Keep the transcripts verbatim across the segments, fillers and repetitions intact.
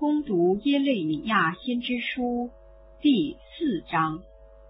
攻读耶利米亚先知书第四章。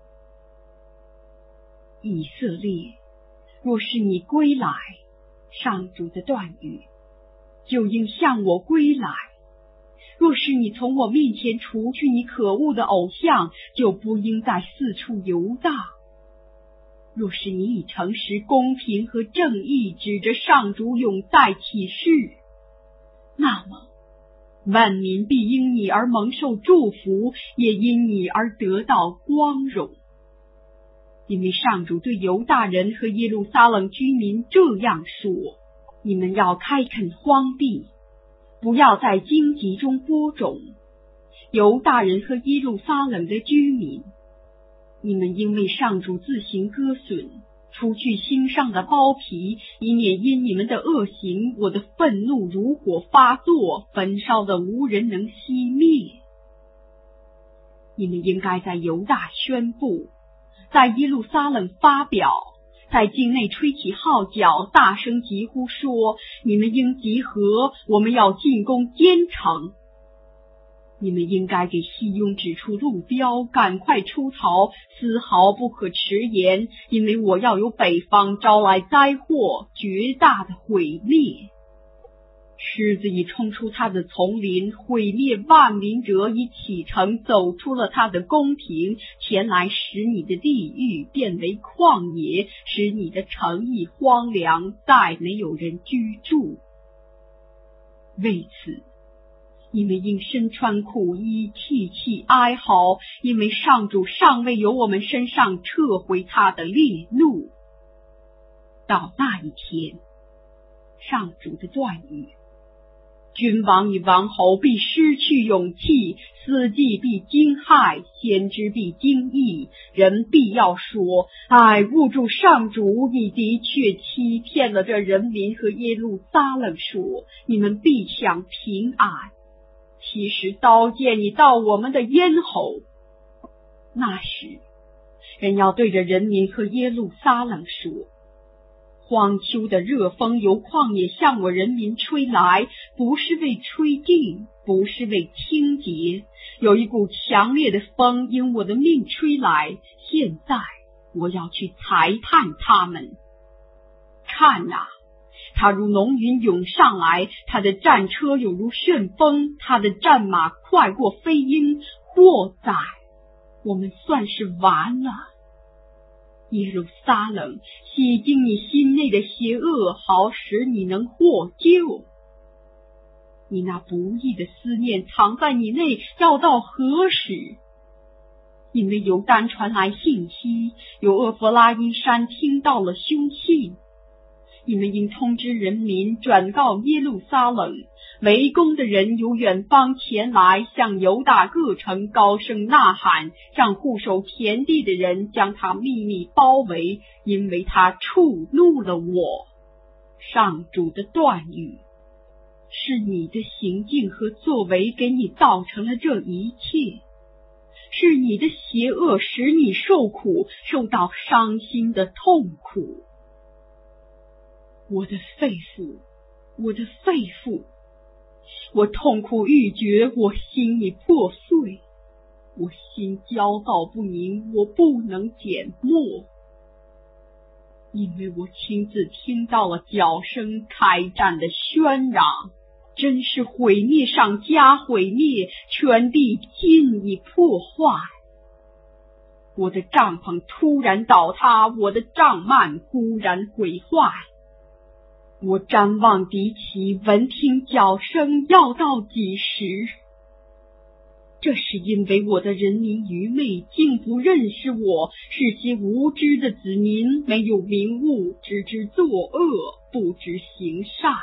以色列，若是你归来，上主的断语，就应向我归来；若是你从我面前除去你可恶的偶像，就不应再四处游荡。若是你以诚实、公平和正义指着上主永在启示，那么万民必因你而蒙受祝福，也因你而得到光荣。因为上主对犹大人和耶路撒冷居民这样说：你们要开垦荒地，不要在荆棘中播种。犹大人和耶路撒冷的居民，你们因为上主自行割损，除去心上的包皮，以免因你们的恶行，我的愤怒如火发作，焚烧的无人能熄灭。你们应该在犹大宣布，在耶路撒冷发表，在境内吹起号角，大声疾呼说：你们应集合，我们要进攻坚城。你们应该给西雍指出路标，赶快出逃，丝毫不可迟延，因为我要由北方招来灾祸，绝大的毁灭。狮子已冲出他的丛林，毁灭万民者已启程，走出了他的宫廷，前来使你的地狱变为旷野，使你的城邑荒凉，再没有人居住。为此，你们应身穿苦衣，泣泣哀嚎，因为上主尚未由我们身上撤回他的烈怒。到那一天，上主的断语，君王与王侯必失去勇气，司祭必惊骇，先知必惊异，人必要说：唉，误助上主，你的确欺骗了这人民和耶路撒冷说，你们必享平安。其实刀剑已到我们的咽喉。那时，人要对着人民和耶路撒冷说：荒丘的热风由旷野向我人民吹来，不是为吹净，不是为清洁，有一股强烈的风因我的命吹来，现在我要去裁判他们。看哪，他如浓云涌上来，他的战车有如旋风，他的战马快过飞鹰。祸哉，我们算是完了。耶路撒冷，洗净你心内的邪恶，好使你能获救。你那不义的思念藏在你内，要到何时？因为由单传来信息，由厄弗拉因山听到了凶信。你们应通知人民，转告耶路撒冷，围攻的人由远方前来，向犹大各城高声呐喊，让护守田地的人将他秘密包围，因为他触怒了我。上主的断语，是你的行径和作为给你造成了这一切，是你的邪恶使你受苦，受到伤心的痛苦。我的肺腑，我的肺腑，我痛苦欲绝，我心已破碎，我心焦躁不宁，我不能缄默，因为我亲自听到了脚声，开战的喧嚷，真是毁灭上加毁灭，全地尽已破坏。我的帐篷突然倒塌，我的帐幔忽然毁坏。我瞻望敌旗，闻听脚声，要到几时？这是因为我的人民愚昧，竟不认识我，是些无知的子民，没有明悟，只知作恶，不知行善。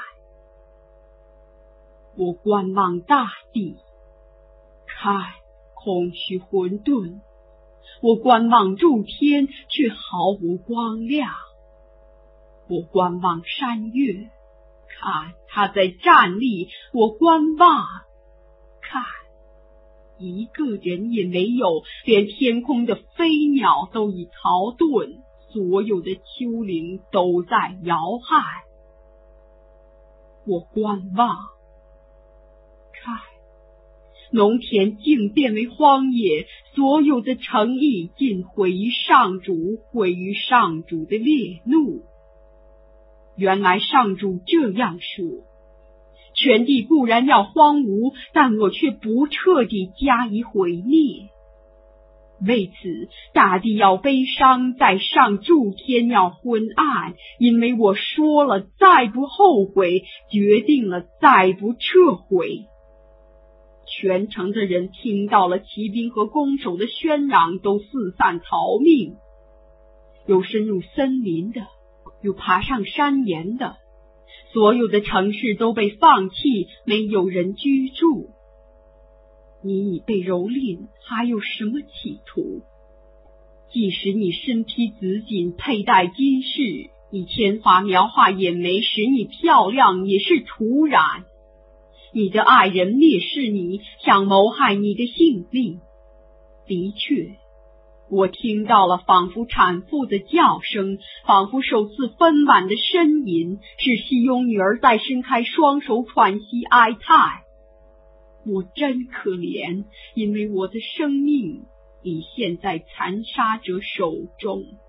我观望大地，看，空虚混沌；我观望诸天，却毫无光亮。我观望山岳，看他在站立；我观望，看一个人也没有，连天空的飞鸟都已逃遁，所有的丘陵都在摇撼。我观望，看农田竟变为荒野，所有的诚意尽毁于上主，毁于上主的烈怒。原来上主这样说，全地固然要荒芜，但我却不彻底加以毁灭。为此，大地要悲伤，在上诸天要昏暗，因为我说了再不后悔，决定了再不撤回。全城的人听到了骑兵和弓手的喧嚷，都四散逃命，有深入森林的，有爬上山岩的，所有的城市都被放弃，没有人居住。你已被蹂躏，还有什么企图？即使你身披紫锦，佩戴金饰，你铅华描画眼眉，使你漂亮，也是徒然。你的爱人蔑视你，想谋害你的性命。的确，我听到了仿佛产妇的叫声，仿佛首次分娩的呻吟，是西庸女儿在伸开双手喘息哀叹。我真可怜，因为我的生命已陷在残杀者手中。